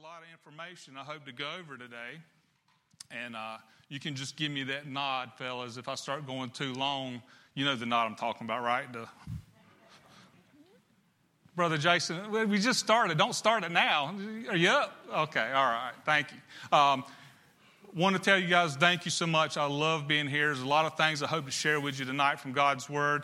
lot of information I hope to go over today. And you can just give me that nod, fellas. If I start going too long, you know the nod I'm talking about, right? Brother Jason, we just started. Don't start it now. Are you up? Okay, all right. Thank you. Want to tell you guys thank you so much. I love being here. There's a lot of things I hope to share with you tonight from God's Word.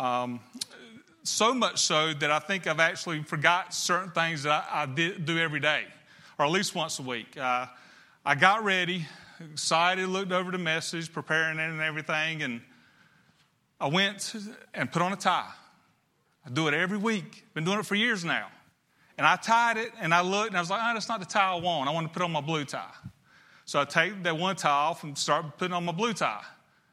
So much so that I think I've actually forgot certain things that I do every day, or at least once a week. I got ready, excited, looked over the message, preparing it and everything, and I went and put on a tie. I do it every week. Been doing it for years now. And I tied it, and I looked, and I was like, that's not the tie I want. I want to put on my blue tie. So I take that one tie off and start putting on my blue tie.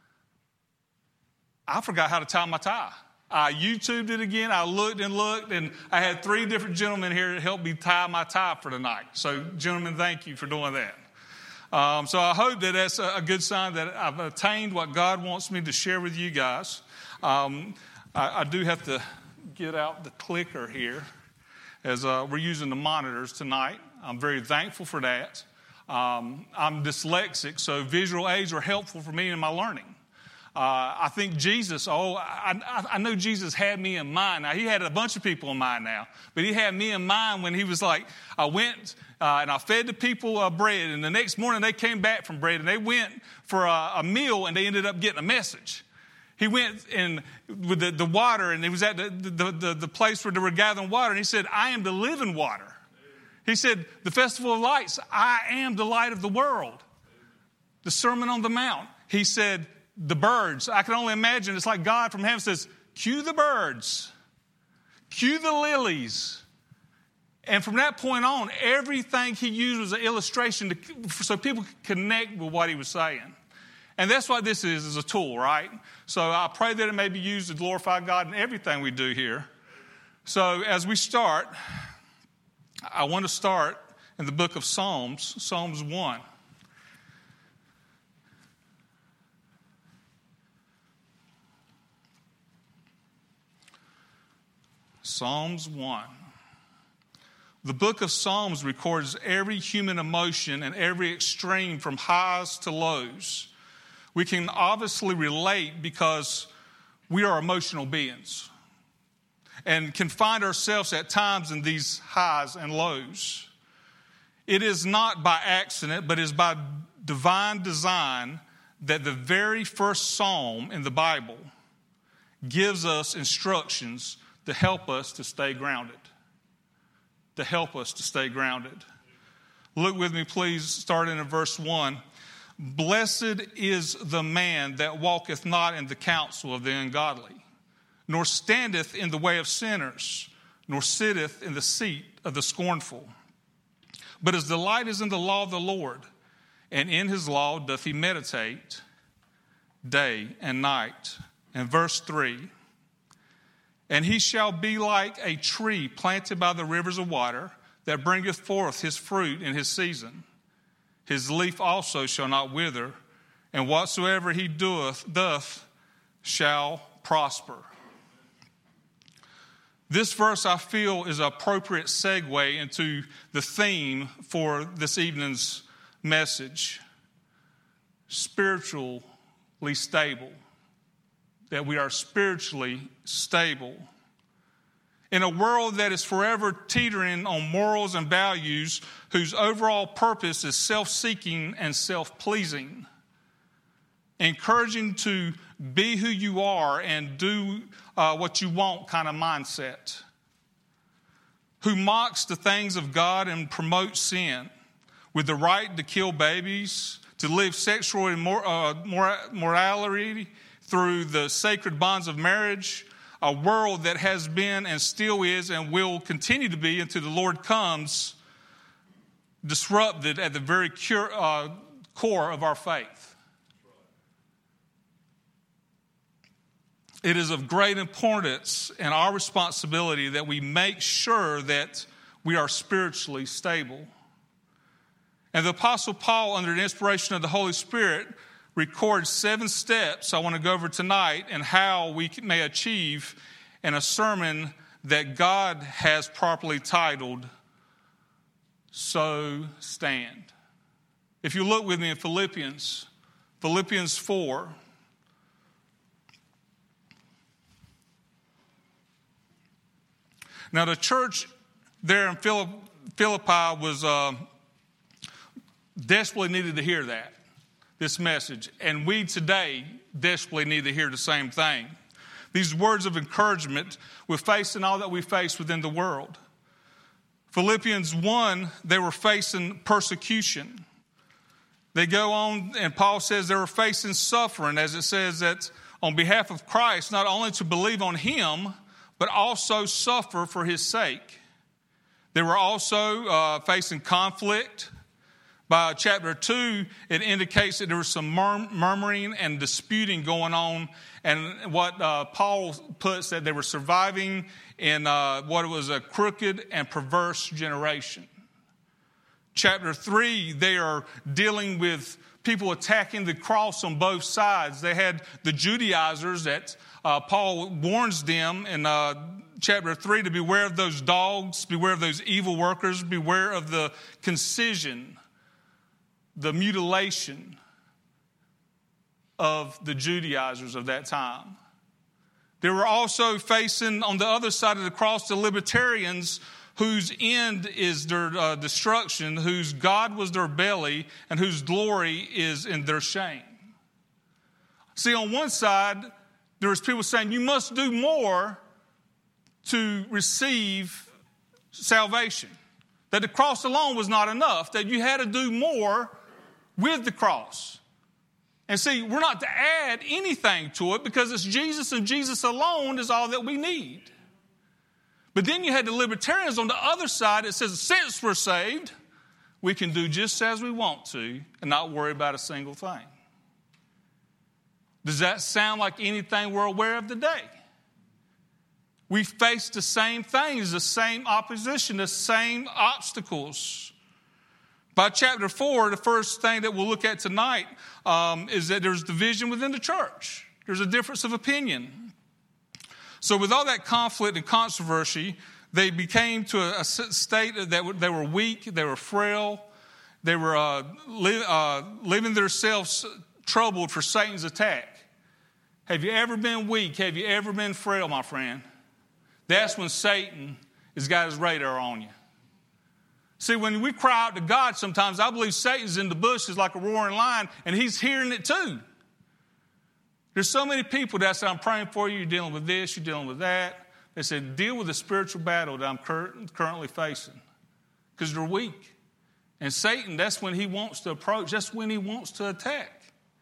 I forgot how to tie my tie. I YouTubed it again. I looked, and I had 3 different gentlemen here to help me tie my tie for tonight. So, gentlemen, thank you for doing that. So I hope that that's a good sign that I've attained what God wants me to share with you guys. I do have to get out the clicker here as we're using the monitors tonight. I'm very thankful for that. I'm dyslexic, so visual aids are helpful for me in my learning. I think Jesus, I know Jesus had me in mind. Now, he had a bunch of people in mind now, but he had me in mind when he was like, I went and I fed the people bread, and the next morning they came back from bread, and they went for a meal, and they ended up getting a message. He went in with the water, and he was at the place where they were gathering water, and he said, I am the living water. He said, the Festival of Lights, I am the light of the world. The Sermon on the Mount, he said, the birds. I can only imagine it's like God from heaven says, cue the birds, cue the lilies. And from that point on, everything he used was an illustration so people could connect with what he was saying. And that's what this is a tool, right? So I pray that it may be used to glorify God in everything we do here. So as we start, I want to start in the book of Psalms, Psalms 1. Psalms 1. The book of Psalms records every human emotion and every extreme from highs to lows. We can obviously relate because we are emotional beings and can find ourselves at times in these highs and lows. It is not by accident, but is by divine design that the very first psalm in the Bible gives us instructions to help us to stay grounded. To help us to stay grounded. Look with me, please, starting in verse 1. Blessed is the man that walketh not in the counsel of the ungodly, nor standeth in the way of sinners, nor sitteth in the seat of the scornful. But his delight is in the law of the Lord, and in his law doth he meditate day and night. And verse 3, and he shall be like a tree planted by the rivers of water, that bringeth forth his fruit in his season. His leaf also shall not wither, and whatsoever he doth shall prosper. This verse, I feel, is an appropriate segue into the theme for this evening's message. Spiritually stable. That we are spiritually stable. In a world that is forever teetering on morals and values, whose overall purpose is self-seeking and self-pleasing, encouraging to be who you are and do what you want kind of mindset, who mocks the things of God and promotes sin, with the right to kill babies, to live sexual immorality through the sacred bonds of marriage, a world that has been and still is and will continue to be until the Lord comes, disrupted at the very core of our faith. It is of great importance and our responsibility that we make sure that we are spiritually stable. And the Apostle Paul, under the inspiration of the Holy Spirit, records 7 steps I want to go over tonight and how we may achieve in a sermon that God has properly titled so stand. If you look with me in Philippians 4. Now the church there in Philippi was desperately needed to hear this message. And we today desperately need to hear the same thing. These words of encouragement with facing all that we face within the world. Philippians 1, they were facing persecution. They go on, and Paul says they were facing suffering, as it says that on behalf of Christ, not only to believe on him, but also suffer for his sake. They were also facing conflict. By chapter 2, it indicates that there was some murmuring and disputing going on. And what Paul puts, that they were surviving in what was a crooked and perverse generation. Chapter 3, they are dealing with people attacking the cross on both sides. They had the Judaizers that Paul warns them in chapter 3 to beware of those dogs, beware of those evil workers, beware of the concision, the mutilation of the Judaizers of that time. They were also facing, on the other side of the cross, the libertarians whose end is their destruction, whose God was their belly, and whose glory is in their shame. See, on one side, there was people saying, you must do more to receive salvation. That the cross alone was not enough, that you had to do more with the cross. And see, we're not to add anything to it because it's Jesus and Jesus alone is all that we need. But then you had the libertarians on the other side that says, since we're saved, we can do just as we want to and not worry about a single thing. Does that sound like anything we're aware of today? We face the same things, the same opposition, the same obstacles. By chapter 4, the first thing that we'll look at tonight is that there's division within the church. There's a difference of opinion. So with all that conflict and controversy, they became to a state that they were weak, they were frail, they were leaving themselves troubled for Satan's attack. Have you ever been weak? Have you ever been frail, my friend? That's when Satan has got his radar on you. See, when we cry out to God sometimes, I believe Satan's in the bushes like a roaring lion, and he's hearing it too. There's so many people that say, I'm praying for you, you're dealing with this, you're dealing with that. They said, deal with the spiritual battle that I'm currently facing. Because they're weak. And Satan, that's when he wants to approach, that's when he wants to attack.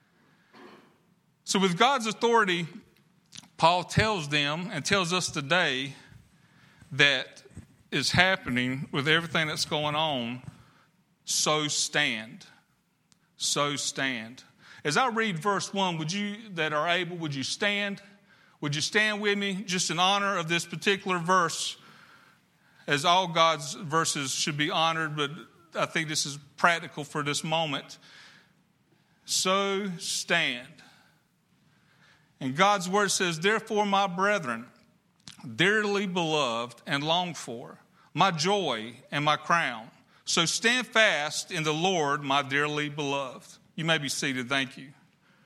So with God's authority, Paul tells them and tells us today that is happening with everything that's going on, so stand. So stand. As I read verse 1, would you stand? Would you stand with me just in honor of this particular verse? As all God's verses should be honored, but I think this is practical for this moment. So stand. And God's word says, therefore, my brethren, dearly beloved and longed for, my joy and my crown. So stand fast in the Lord, my dearly beloved. You may be seated. Thank you.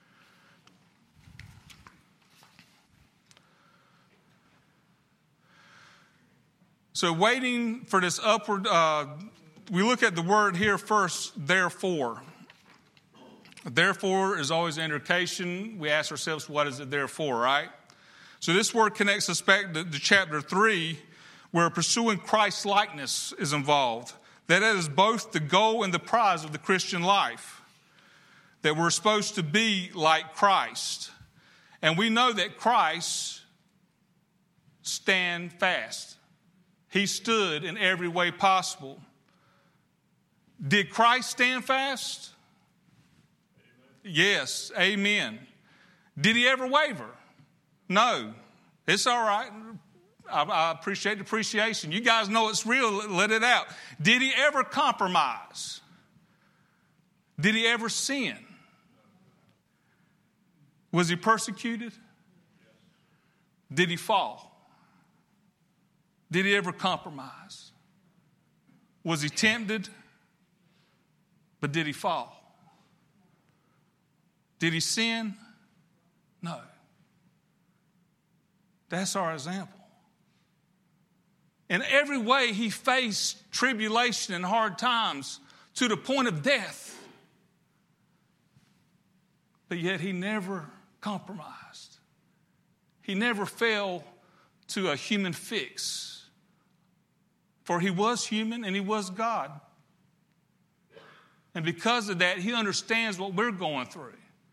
So waiting for this upward, we look at the word here first, therefore. Therefore is always an indication. We ask ourselves, what is it there for, right? So this word connects us back to chapter 3, where pursuing Christ's likeness is involved. That is both the goal and the prize of the Christian life. That we're supposed to be like Christ. And we know that Christ stand fast. He stood in every way possible. Did Christ stand fast? Amen. Yes, amen. Did he ever waver? No. It's all right. I appreciate the appreciation. You guys know it's real. Let it out. Did he ever compromise? Did he ever sin? Was he persecuted? Did he fall? Did he ever compromise? Was he tempted? But did he fall? Did he sin? No. That's our example. In every way, he faced tribulation and hard times to the point of death. But yet he never compromised. He never fell to a human fix. For he was human and he was God. And because of that, he understands what we're going through.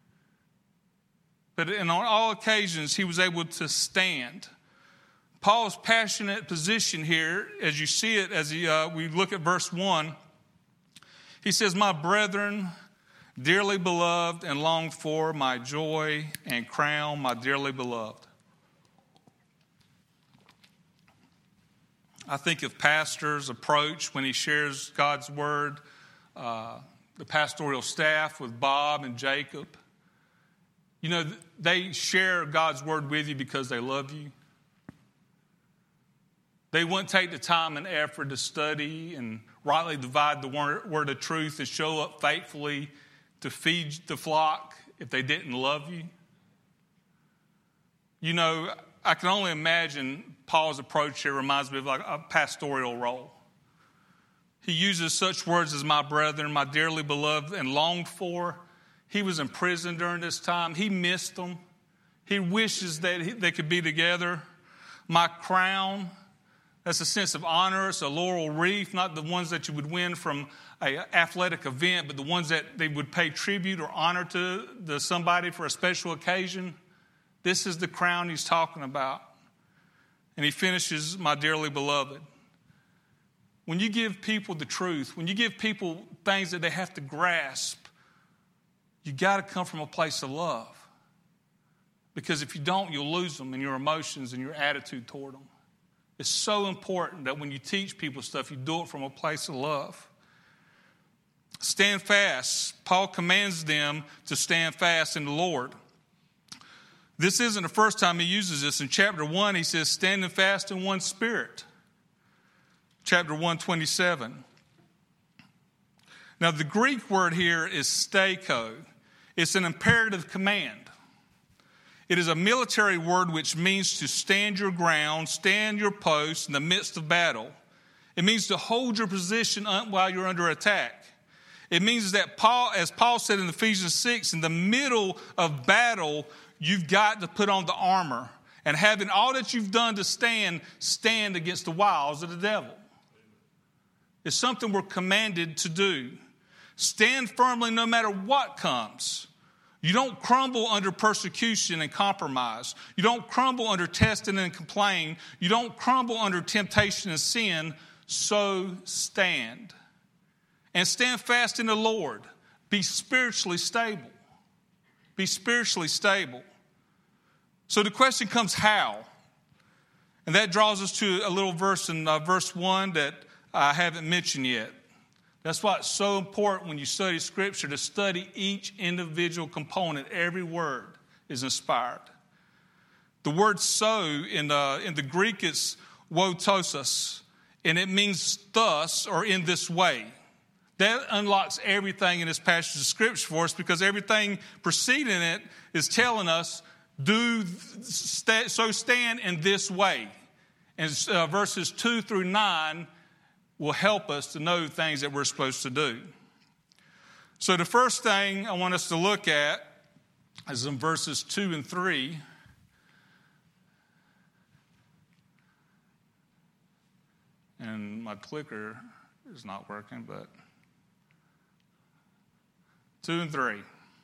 But on all occasions, he was able to stand. Paul's passionate position here, as you see it, as we look at verse 1, he says, "My brethren, dearly beloved and longed for, my joy and crown, my dearly beloved." I think of pastor's approach when he shares God's word, the pastoral staff with Bob and Jacob. You know, they share God's word with you because they love you. They wouldn't take the time and effort to study and rightly divide the word of truth and show up faithfully to feed the flock if they didn't love you. You know, I can only imagine Paul's approach here reminds me of like a pastoral role. He uses such words as "my brethren," "my dearly beloved," and "longed for." He was in prison during this time. He missed them. He wishes that they could be together. "My crown," that's a sense of honor. It's a laurel wreath, not the ones that you would win from an athletic event, but the ones that they would pay tribute or honor to somebody for a special occasion. This is the crown he's talking about. And he finishes, "my dearly beloved." When you give people the truth, when you give people things that they have to grasp, you got to come from a place of love. Because if you don't, you'll lose them in your emotions and your attitude toward them. It's so important that when you teach people stuff, you do it from a place of love. Stand fast. Paul commands them to stand fast in the Lord. This isn't the first time he uses this. In chapter 1, he says, "standing fast in one spirit." Chapter 1:27. Now, the Greek word here is steiko. It's an imperative command. It is a military word which means to stand your ground, stand your post in the midst of battle. It means to hold your position while you're under attack. It means that as Paul said in Ephesians 6, in the middle of battle, you've got to put on the armor. And having all that you've done to stand against the wiles of the devil. It's something we're commanded to do. Stand firmly no matter what comes. You don't crumble under persecution and compromise. You don't crumble under testing and complain. You don't crumble under temptation and sin. So stand. And stand fast in the Lord. Be spiritually stable. Be spiritually stable. So the question comes, how? And that draws us to a little verse in verse 1 that I haven't mentioned yet. That's why it's so important when you study Scripture to study each individual component. Every word is inspired. The word "so" in the Greek is "wotosos," and it means thus or in this way. That unlocks everything in this passage of Scripture for us, because everything preceding it is telling us, so stand in this way. And verses 2 through 9 will help us to know things that we're supposed to do. So the first thing I want us to look at is in verses 2 and 3. And my clicker is not working, but 2 and 3.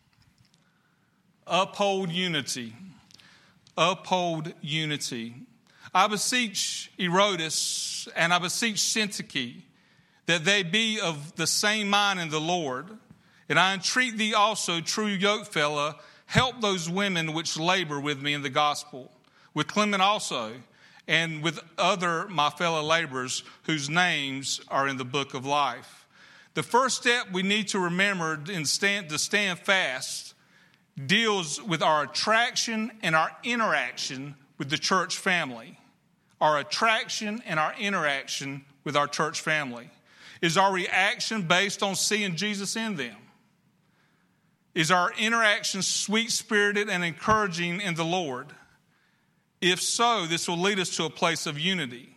Uphold unity. Uphold unity. I beseech Erotus and I beseech Syntyche that they be of the same mind in the Lord. And I entreat thee also, true yokefellow, help those women which labor with me in the gospel, with Clement also, and with other my fellow laborers whose names are in the book of life. The first step we need to remember to stand fast deals with our attraction and our interaction with the church family. Our attraction and our interaction with our church family. Is our reaction based on seeing Jesus in them? Is our interaction sweet-spirited and encouraging in the Lord? If so, this will lead us to a place of unity.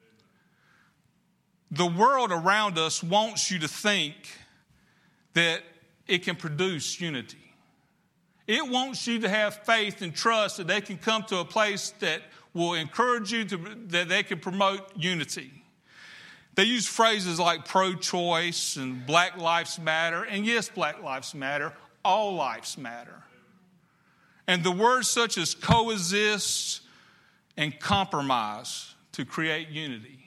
The world around us wants you to think that it can produce unity. It wants you to have faith and trust that they can come to a place that will encourage you, that they can promote unity. They use phrases like pro-choice and Black Lives Matter. And yes, Black Lives Matter. All lives matter. And the words such as coexist and compromise to create unity.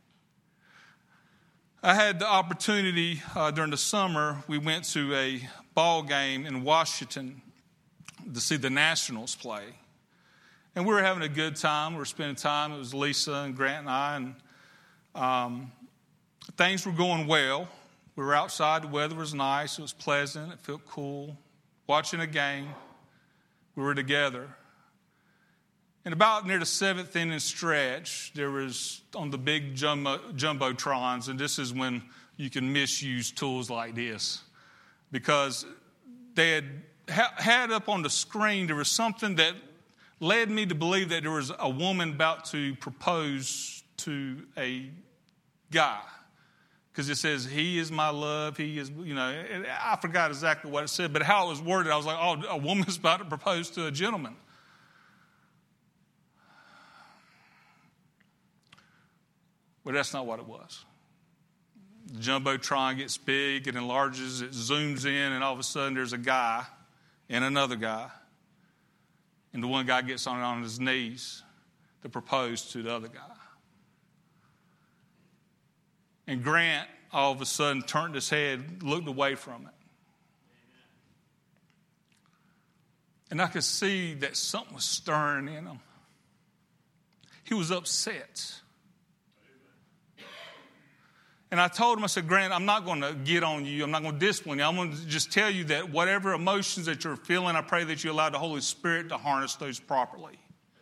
I had the opportunity during the summer, we went to a ball game in Washington to see the Nationals play. And we were having a good time. We were spending time. It was Lisa and Grant and I. And things were going well. We were outside. The weather was nice. It was pleasant. It felt cool. Watching a game. We were together. And about near the seventh inning stretch, there was on the big jumbotrons, and this is when you can misuse tools like this, because they had up on the screen, there was something that led me to believe that there was a woman about to propose to a guy. Because it says, he is my love, he is, I forgot exactly what it said, but how it was worded, I was like, oh, a woman's about to propose to a gentleman. Well, that's not what it was. The Jumbotron gets big, it enlarges, it zooms in, and all of a sudden there's a guy and another guy. And the one guy gets on his knees to propose to the other guy. And Grant, all of a sudden, turned his head, looked away from it. And I could see that something was stirring in him. He was upset. And I told him, I said, Grant, I'm not going to get on you. I'm not going to discipline you. I'm going to just tell you that whatever emotions that you're feeling, I pray that you allow the Holy Spirit to harness those properly.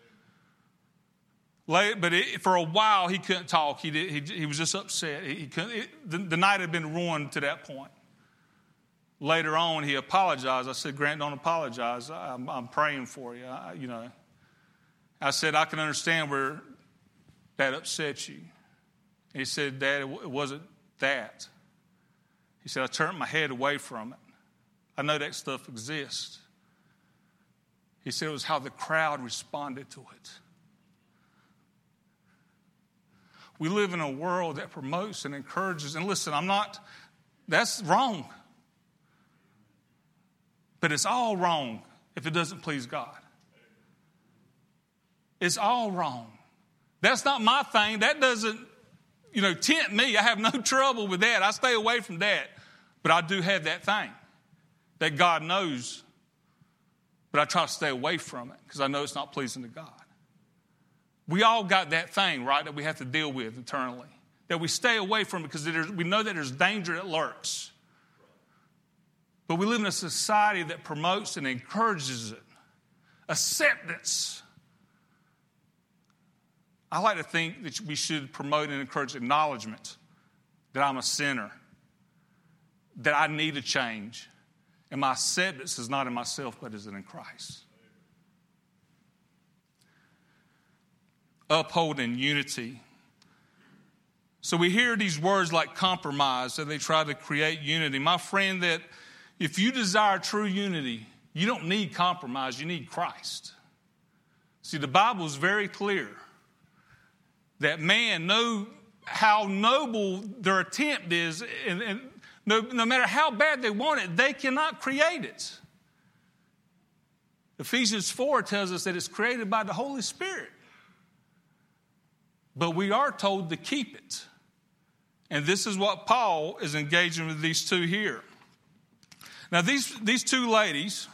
But for a while, he couldn't talk. He was just upset. The night had been ruined to that point. Later on, he apologized. I said, Grant, don't apologize. I'm praying for you. I said, I can understand where that upset you. He said, Dad, it wasn't that. He said, I turned my head away from it. I know that stuff exists. He said it was how the crowd responded to it. We live in a world that promotes and encourages. And listen, that's wrong. But it's all wrong if it doesn't please God. It's all wrong. That's not my thing. That doesn't, tempt me. I have no trouble with that. I stay away from that. But I do have that thing that God knows. But I try to stay away from it because I know it's not pleasing to God. We all got that thing, right, that we have to deal with internally. That we stay away from it because we know that there's danger that lurks. But we live in a society that promotes and encourages it. Acceptance. I like to think that we should promote and encourage acknowledgement that I'm a sinner, that I need a change, and my acceptance is not in myself but is in Christ. Upholding unity. So we hear these words like compromise, that they try to create unity. My friend, that if you desire true unity, you don't need compromise, you need Christ. See, the Bible is very clear that man, know how noble their attempt is, and no matter how bad they want it, they cannot create it. Ephesians 4 tells us that it's created by the Holy Spirit. But we are told to keep it. And this is what Paul is engaging with these two here. Now, these two ladies,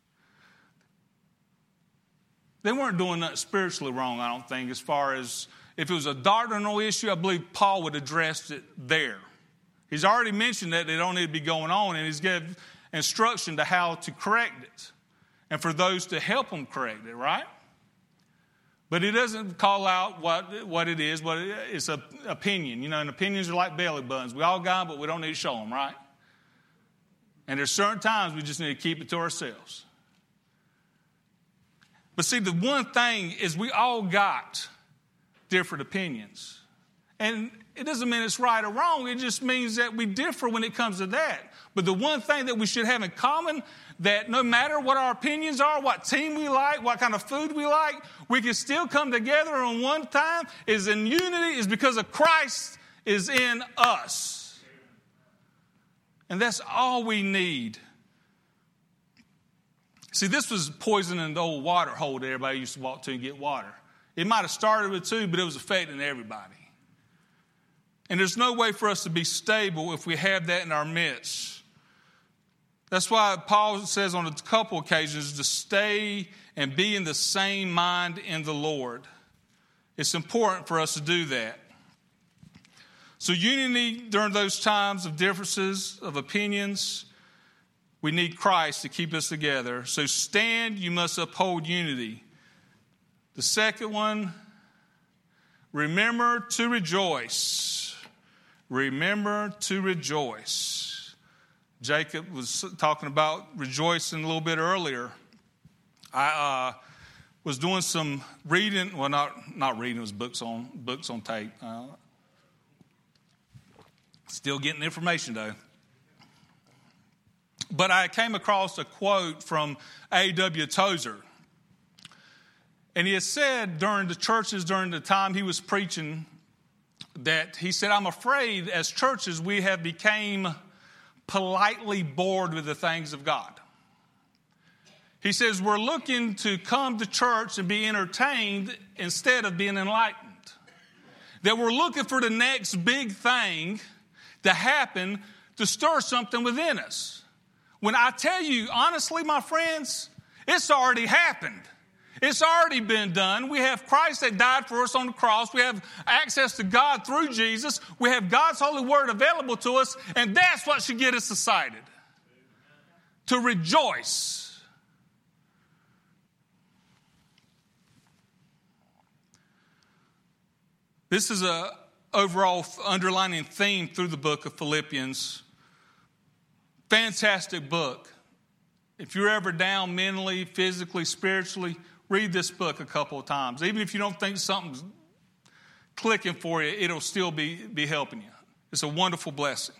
they weren't doing nothing spiritually wrong, I don't think, as far as if it was a doctrinal issue, I believe Paul would address it there. He's already mentioned that they don't need to be going on, and he's given instruction to how to correct it and for those to help them correct it, right? But he doesn't call out what it is. It's an opinion. You know, and opinions are like belly buttons. We all got them, but we don't need to show them, right? And there's certain times we just need to keep it to ourselves. But see, the one thing is we all got different opinions. And it doesn't mean it's right or wrong. It just means that we differ when it comes to that. But the one thing that we should have in common, that no matter what our opinions are, what team we like, what kind of food we like, we can still come together on one time, is in unity, is because of Christ is in us. And that's all we need. See, this was poison in the old water hole that everybody used to walk to and get water. It might have started with two, but it was affecting everybody. And there's no way for us to be stable if we have that in our midst. That's why Paul says on a couple occasions to stay and be in the same mind in the Lord. It's important for us to do that. So unity during those times of differences, of opinions, we need Christ to keep us together. So stand, you must uphold unity. The second one, remember to rejoice. Remember to rejoice. Jacob was talking about rejoicing a little bit earlier. I was doing some reading. Well, not reading. It was books on tape. Still getting information though. But I came across a quote from A.W. Tozer. And he had said during the time he was preaching, that he said, I'm afraid as churches we have become politely bored with the things of God. He says we're looking to come to church and be entertained instead of being enlightened. That we're looking for the next big thing to happen to stir something within us. When I tell you, honestly, my friends, it's already happened. It's already been done. We have Christ that died for us on the cross. We have access to God through Jesus. We have God's holy word available to us, and that's what should get us excited. To rejoice. This is an overall underlining theme through the book of Philippians. Fantastic book. If you're ever down mentally, physically, spiritually, read this book a couple of times. Even if you don't think something's clicking for you, it'll still be helping you. It's a wonderful blessing.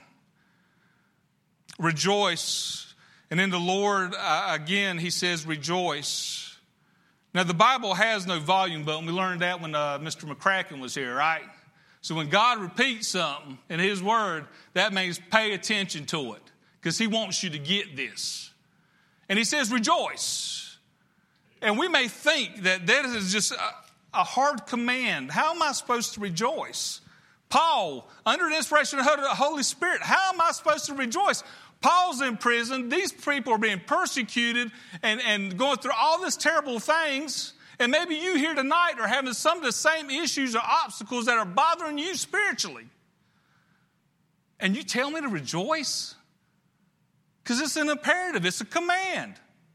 Rejoice. And in the Lord, again, he says rejoice. Now, the Bible has no volume button. We learned that when Mr. McCracken was here, right? So when God repeats something in his word, that means pay attention to it because he wants you to get this. And he says rejoice. And we may think that is just a hard command. How am I supposed to rejoice? Paul, under the inspiration of the Holy Spirit, how am I supposed to rejoice? Paul's in prison. These people are being persecuted and going through all these terrible things. And maybe you here tonight are having some of the same issues or obstacles that are bothering you spiritually. And you tell me to rejoice? Because it's an imperative. It's a command.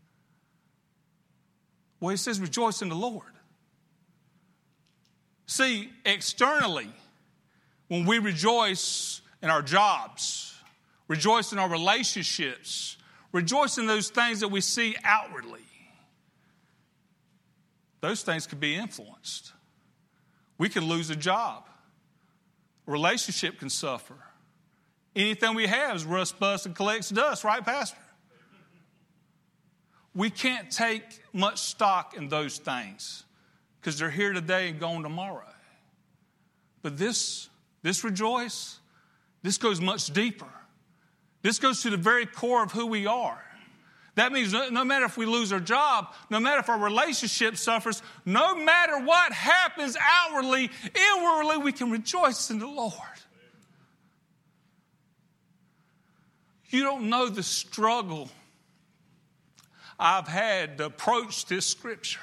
Well, he says rejoice in the Lord. See, externally, when we rejoice in our jobs, rejoice in our relationships, rejoice in those things that we see outwardly, those things could be influenced. We could lose a job. A relationship can suffer. Anything we have is rust, bust, and collects dust, right, Pastor? We can't take much stock in those things because they're here today and gone tomorrow. But this rejoice, this goes much deeper. This goes to the very core of who we are. That means no matter if we lose our job, no matter if our relationship suffers, no matter what happens outwardly, inwardly, we can rejoice in the Lord. You don't know the struggle I've had to approach this scripture.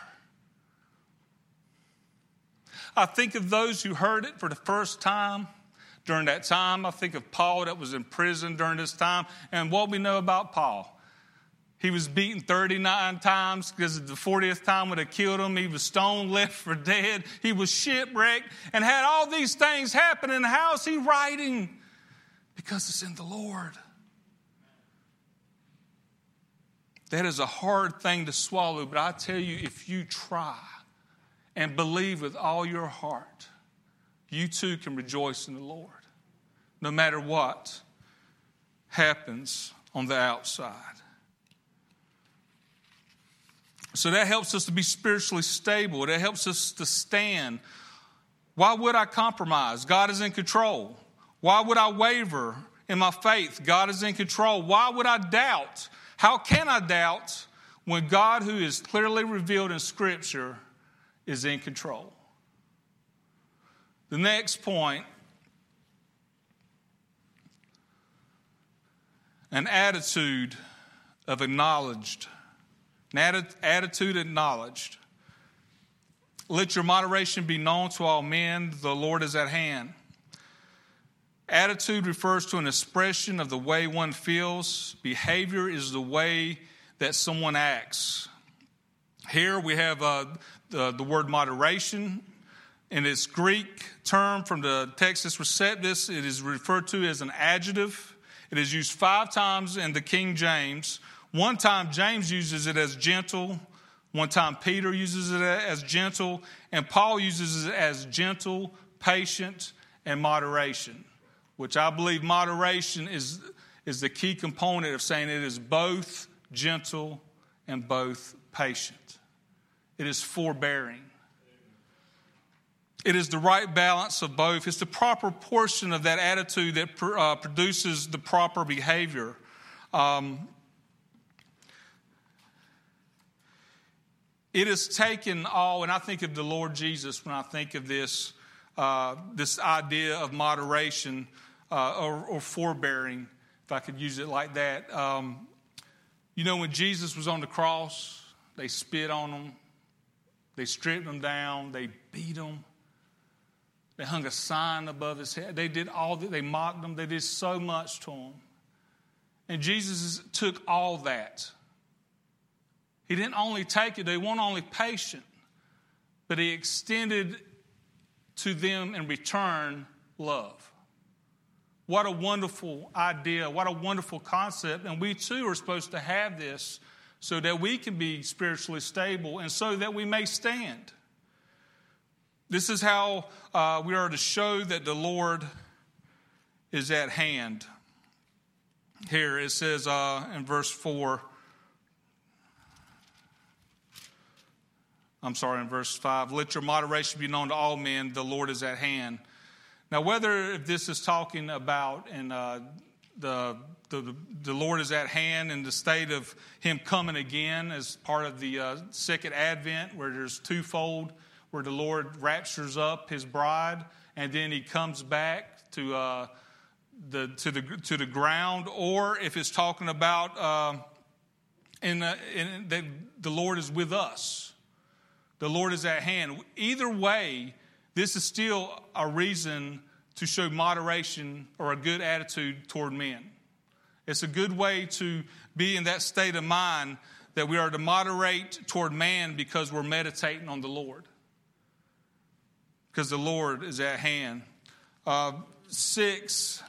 I think of those who heard it for the first time during that time. I think of Paul that was in prison during this time. And what we know about Paul, He was beaten 39 times because the 40th time would have killed him. He was stoned, left for dead. He was shipwrecked and had all these things happen. And how is he writing? Because it's in the Lord. That is a hard thing to swallow, but I tell you, if you try and believe with all your heart, you too can rejoice in the Lord, no matter what happens on the outside. So that helps us to be spiritually stable. That helps us to stand. Why would I compromise? God is in control. Why would I waver in my faith? God is in control. Why would I doubt? How can I doubt when God, who is clearly revealed in Scripture, is in control? The next point, an attitude of acknowledged. An attitude acknowledged. Let your moderation be known to all men. The Lord is at hand. Attitude refers to an expression of the way one feels. Behavior is the way that someone acts. Here we have the word moderation. In its Greek term from the Textus Receptus, it is referred to as an adjective. It is used 5 times in the King James. One time James uses it as gentle. One time Peter uses it as gentle. And Paul uses it as gentle, patient, and moderation, which I believe moderation is the key component of saying it is both gentle and both patient. It is forbearing. It is the right balance of both. It's the proper portion of that attitude that produces the proper behavior. It has taken all, and I think of the Lord Jesus when I think of this idea of moderation or forbearing, if I could use it like that. When Jesus was on the cross, they spit on him, they stripped him down, they beat him, they hung a sign above his head. They did all that. They mocked him. They did so much to him. And Jesus took all that. He didn't only take it, they weren't only patient, but he extended to them in return love. What a wonderful idea, what a wonderful concept. And we too are supposed to have this so that we can be spiritually stable and so that we may stand. This is how we are to show that the Lord is at hand. Here it says in verse 4, in verse 5, let your moderation be known to all men, the Lord is at hand. Now, whether if this is talking about in the Lord is at hand in the state of him coming again as part of the second advent, where there's twofold, where the Lord raptures up his bride and then he comes back to the ground, or if it's talking about that the Lord is with us. The Lord is at hand. Either way, this is still a reason to show moderation or a good attitude toward men. It's a good way to be in that state of mind that we are to moderate toward man because we're meditating on the Lord. Because the Lord is at hand. 6.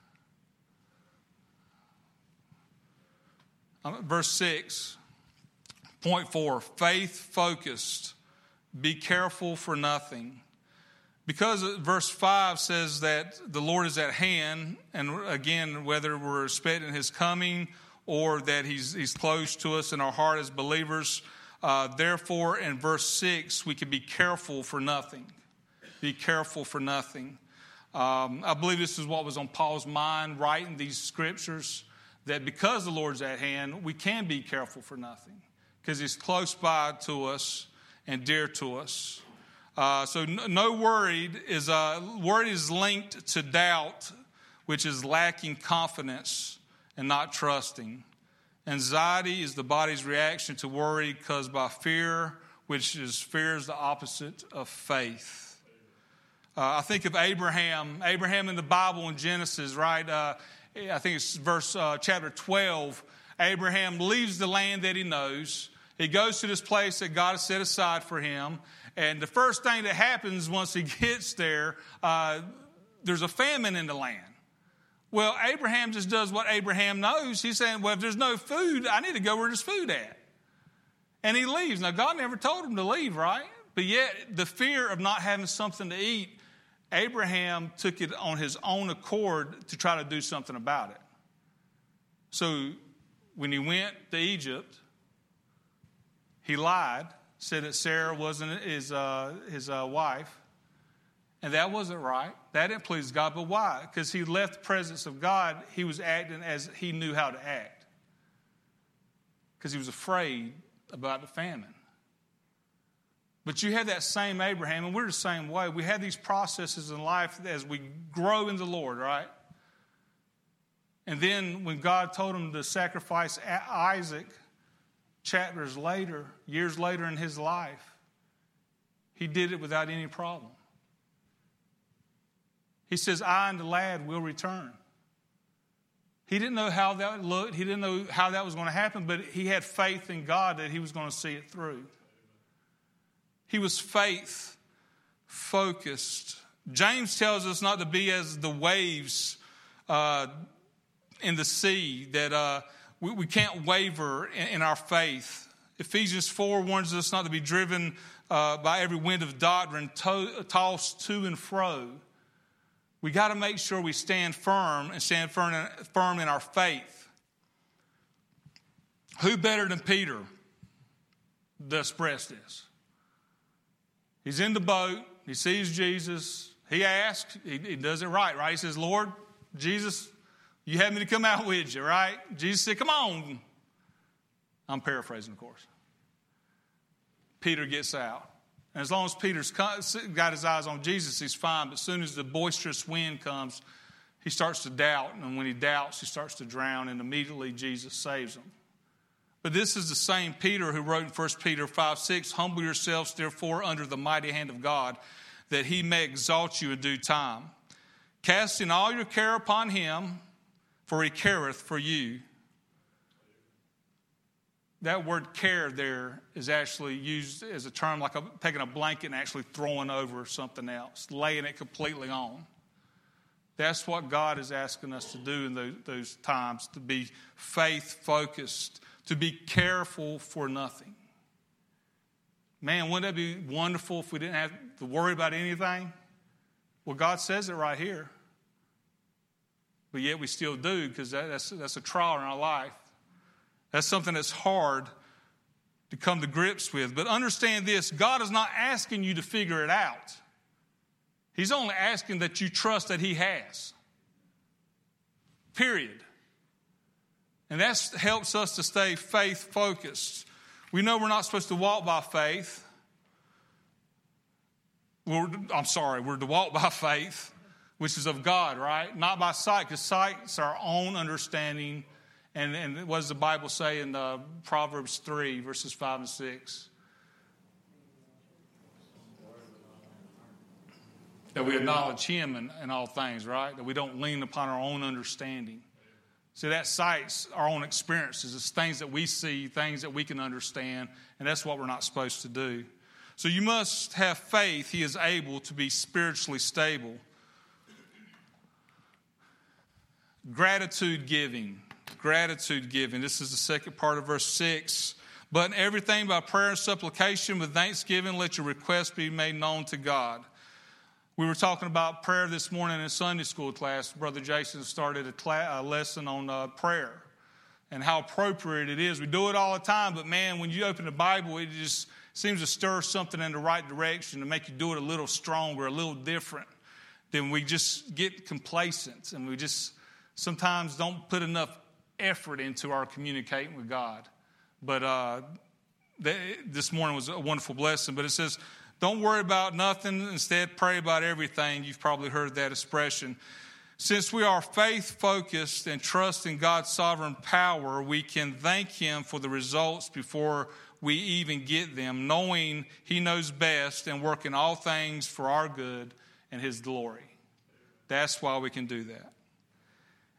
Verse 6. Point 4. Faith-focused. Be careful for nothing. Because verse 5 says that the Lord is at hand, and again, whether we're expecting his coming or that he's close to us in our heart as believers, therefore, in verse 6, we can be careful for nothing. Be careful for nothing. I believe this is what was on Paul's mind writing these scriptures, that because the Lord's at hand, we can be careful for nothing because he's close by to us and dear to us. So no worried is linked to doubt, which is lacking confidence and not trusting. Anxiety is the body's reaction to worry caused by fear, which is the opposite of faith. I think of Abraham in the Bible in Genesis, right? I think it's chapter 12. Abraham leaves the land that he knows. He goes to this place that God has set aside for him. And the first thing that happens once he gets there, there's a famine in the land. Well, Abraham just does what Abraham knows. He's saying, well, if there's no food, I need to go where there's food at. And he leaves. Now, God never told him to leave, right? But yet, the fear of not having something to eat, Abraham took it on his own accord to try to do something about it. So, when he went to Egypt, he lied, said that Sarah wasn't his wife. And that wasn't right. That didn't please God. But why? Because he left the presence of God. He was acting as he knew how to act. Because he was afraid about the famine. But you have that same Abraham, and we're the same way. We have these processes in life as we grow in the Lord, right? And then when God told him to sacrifice Isaac, chapters later, years later in his life, he did it without any problem. He says, I and the lad will return. He didn't know how that looked. He didn't know how that was going to happen, but he had faith in God that he was going to see it through. He was faith-focused. James tells us not to be as the waves in the sea, that we can't waver in our faith. Ephesians 4 warns us not to be driven by every wind of doctrine, tossed to and fro. We got to make sure we stand firm and stand firm in our faith. Who better than Peter to express this? He's in the boat. He sees Jesus. He asks. He does it right? He says, Lord, Jesus, you had me to come out with you, right? Jesus said, come on. I'm paraphrasing, of course. Peter gets out. And as long as Peter's got his eyes on Jesus, he's fine. But as soon as the boisterous wind comes, he starts to doubt. And when he doubts, he starts to drown. And immediately Jesus saves him. But this is the same Peter who wrote in 1 Peter 5:6, humble yourselves, therefore, under the mighty hand of God, that he may exalt you in due time. Casting all your care upon him, for he careth for you. That word care there is actually used as a term like taking a blanket and actually throwing over something else, laying it completely on. That's what God is asking us to do in those times, to be faith-focused, to be careful for nothing. Man, wouldn't that be wonderful if we didn't have to worry about anything? Well, God says it right here. But yet we still do, because that's a trial in our life. That's something that's hard to come to grips with. But understand this, God is not asking you to figure it out. He's only asking that you trust that he has. Period. And that helps us to stay faith-focused. We know we're not supposed to walk by faith. We're to walk by faith, which is of God, right? Not by sight, because sight's our own understanding. And what does the Bible say in Proverbs 3, verses 5 and 6? That we acknowledge him in all things, right? That we don't lean upon our own understanding. See, that sight's our own experiences. It's things that we see, things that we can understand, and that's what we're not supposed to do. So you must have faith he is able to be spiritually stable. Gratitude giving. Gratitude giving. This is the second part of verse 6. But in everything by prayer and supplication with thanksgiving, let your requests be made known to God. We were talking about prayer this morning in Sunday school class. Brother Jason started a lesson on prayer and how appropriate it is. We do it all the time, but man, when you open the Bible, it just seems to stir something in the right direction to make you do it a little stronger, a little different. Then we just get complacent and we just sometimes don't put enough effort into our communicating with God. But this morning was a wonderful blessing. But it says, don't worry about nothing. Instead, pray about everything. You've probably heard that expression. Since we are faith-focused and trust in God's sovereign power, we can thank him for the results before we even get them, knowing he knows best and working all things for our good and his glory. That's why we can do that.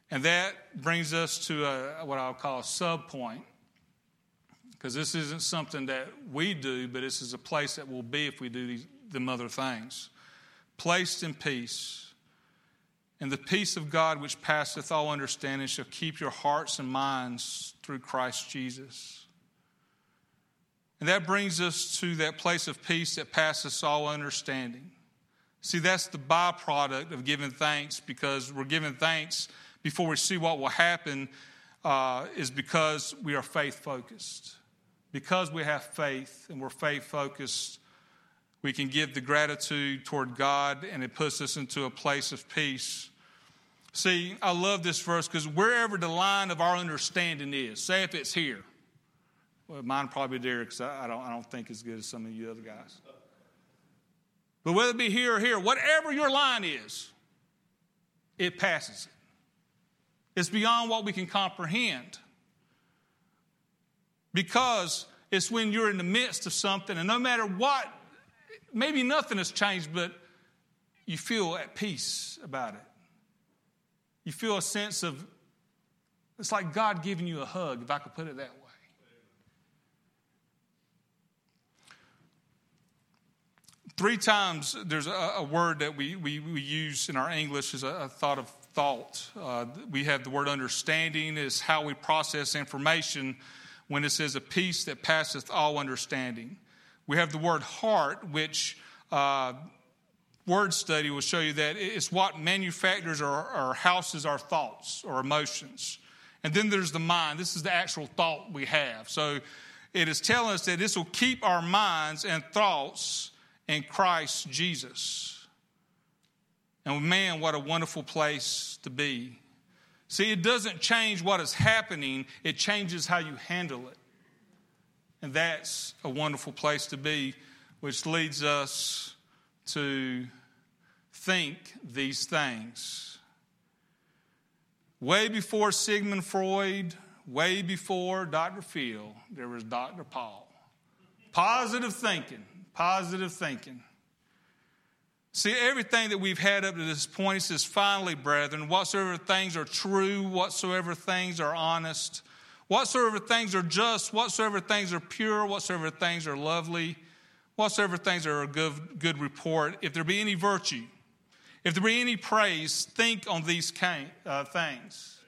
And that brings us to what I'll call a sub-point, because this isn't something that we do, but this is a place that we'll be if we do them other things. Placed in peace. And the peace of God which passeth all understanding shall keep your hearts and minds through Christ Jesus. And that brings us to that place of peace that passeth all understanding. See, that's the byproduct of giving thanks, because we're giving thanks before we see what will happen, is because we are faith-focused. Because we have faith and we're faith-focused, we can give the gratitude toward God, and it puts us into a place of peace. See, I love this verse because wherever the line of our understanding is, say if it's here, well, mine probably there because I don't think as good as some of you other guys. But whether it be here or here, whatever your line is, it passes it. It's beyond what we can comprehend. Because it's when you're in the midst of something, and no matter what, maybe nothing has changed, but you feel at peace about it. You feel a sense of, it's like God giving you a hug, if I could put it that way. Three times there's a word that we use in our English as a thought of thought. We have the word understanding is how we process information when it says a peace that passeth all understanding. We have the word heart, which word study will show you that it's what manufactures or houses our thoughts or emotions. And then there's the mind. This is the actual thought we have. So it is telling us that this will keep our minds and thoughts in Christ Jesus. And man, what a wonderful place to be. See, it doesn't change what is happening. It changes how you handle it. And that's a wonderful place to be, which leads us to think these things. Way before Sigmund Freud, way before Dr. Phil, there was Dr. Paul. Positive thinking, positive thinking. See, everything that we've had up to this point, it says, finally, brethren, whatsoever things are true, whatsoever things are honest, whatsoever things are just, whatsoever things are pure, whatsoever things are lovely, whatsoever things are of good report, if there be any virtue, if there be any praise, think on these things.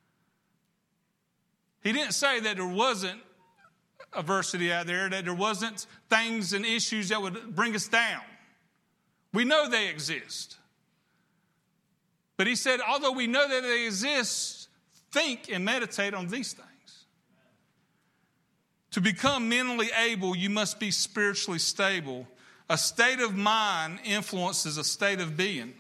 He didn't say that there wasn't adversity out there, that there wasn't things and issues that would bring us down. We know they exist. But he said, although we know that they exist, think and meditate on these things. To become mentally able, you must be spiritually stable. A state of mind influences a state of being.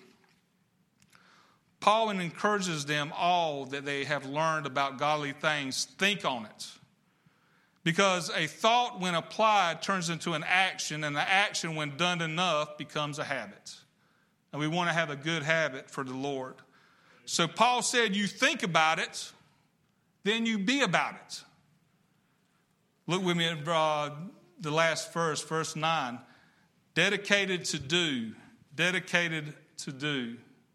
Paul encourages them all that they have learned about godly things, think on it. Because a thought, when applied, turns into an action, and the action, when done enough, becomes a habit. And we want to have a good habit for the Lord. So Paul said, you think about it, then you be about it. Look with me at the last verse 9. Dedicated to do. Dedicated to do.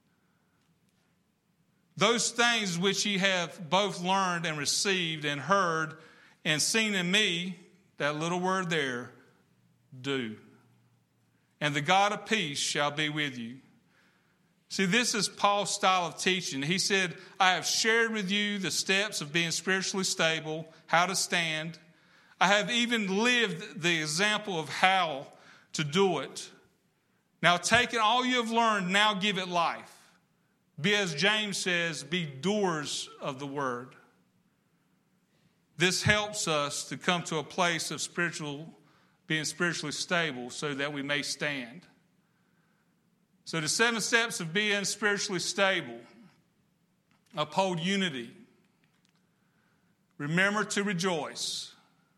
Those things which ye have both learned and received and heard and seen in me, that little word there, do. And the God of peace shall be with you. See, this is Paul's style of teaching. He said, I have shared with you the steps of being spiritually stable, how to stand. I have even lived the example of how to do it. Now, taking all you have learned, now give it life. Be, as James says, be doers of the word. This helps us to come to a place of being spiritually stable so that we may stand. So the 7 steps of being spiritually stable: uphold unity, remember to rejoice,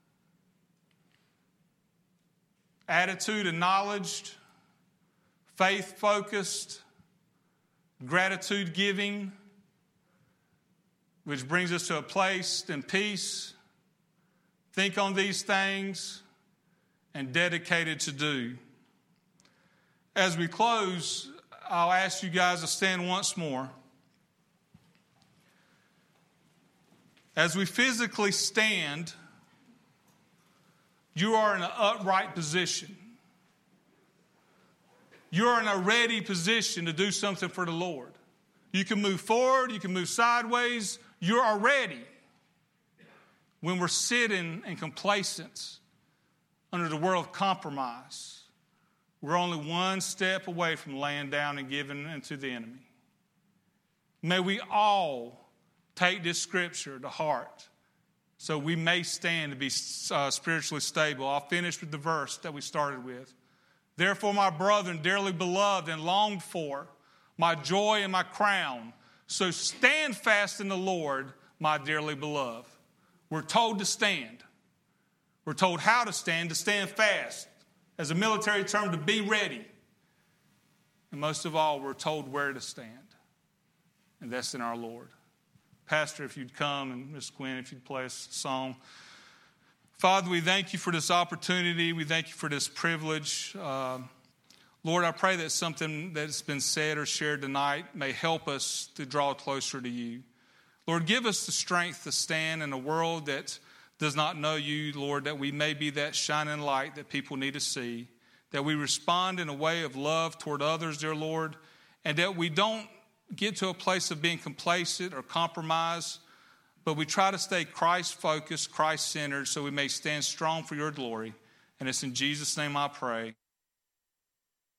attitude acknowledged, faith focused, gratitude giving, which brings us to a place in peace, think on these things, and dedicated to do. As we close, I'll ask you guys to stand once more. As we physically stand, you are in an upright position. You're in a ready position to do something for the Lord. You can move forward, you can move sideways. You are ready. When we're sitting in complacence under the world of compromise, we're only one step away from laying down and giving into the enemy. May we all take this scripture to heart so we may stand to be spiritually stable. I'll finish with the verse that we started with. Therefore, my brethren, dearly beloved and longed for, my joy and my crown, so stand fast in the Lord, my dearly beloved. We're told to stand. We're told how to stand fast. As a military term, to be ready. And most of all, we're told where to stand. And that's in our Lord. Pastor, if you'd come, and Miss Gwen, if you'd play a song. Father, we thank you for this opportunity. We thank you for this privilege. Lord, I pray that something that's been said or shared tonight may help us to draw closer to you. Lord, give us the strength to stand in a world that does not know you, Lord, that we may be that shining light that people need to see, that we respond in a way of love toward others, dear Lord, and that we don't get to a place of being complacent or compromised, but we try to stay Christ-focused, Christ-centered, so we may stand strong for your glory. And it's in Jesus' name I pray.